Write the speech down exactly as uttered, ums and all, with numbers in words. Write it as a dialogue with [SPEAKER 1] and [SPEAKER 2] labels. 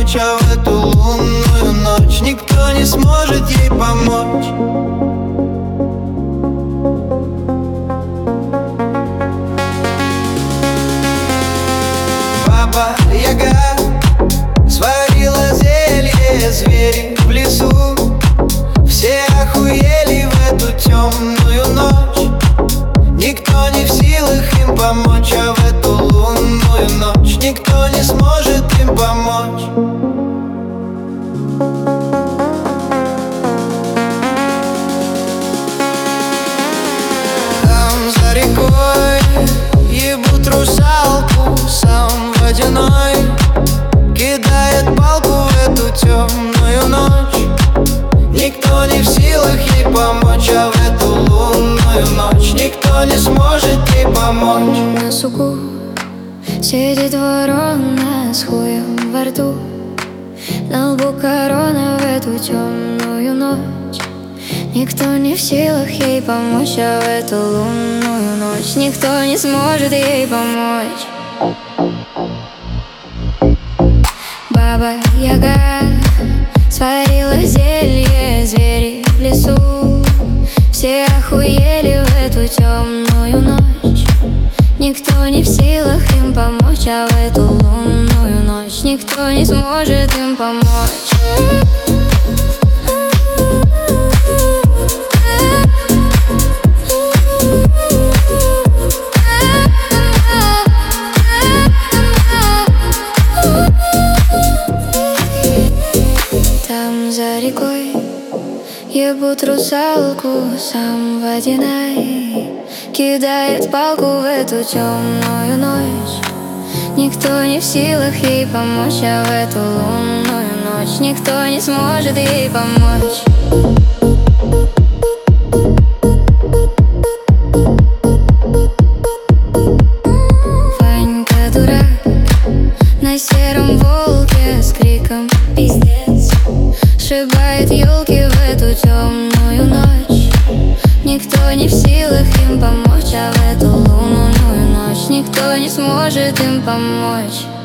[SPEAKER 1] помочь, а в эту лунную ночь никто не сможет ей помочь. Баба-яга сварила зелье, звери в лесу все охуели в эту темную ночь. Никто не в силах им помочь, а в эту лунную ночь никто не сможет им помочь. Там за рекой ебут русалку, сам водяной кидает палку в эту темную ночь. Никто не в силах ей помочь, а в эту лунную ночь никто не сможет ей помочь.
[SPEAKER 2] На суку сидит ворона с хуем во рту, на лбу корона в эту темную ночь. Никто не в силах ей помочь, а в эту лунную ночь никто не сможет ей помочь. Баба-яга сварила зелье, звери в лесу все охуели в эту темную ночь. Никто не в силах им помочь, а в эту лунную ночь никто не сможет им помочь. Там за рекой ебут русалку, сам водяной кидает палку в эту темную ночь. Никто не в силах ей помочь, а в эту лунную ночь никто не сможет ей помочь. Ванька дурак на сером волке с криком пиздец сшибает елки в эту темную ночь. Никто не в силах им помочь, а в эту лунную ночь никто не сможет им помочь.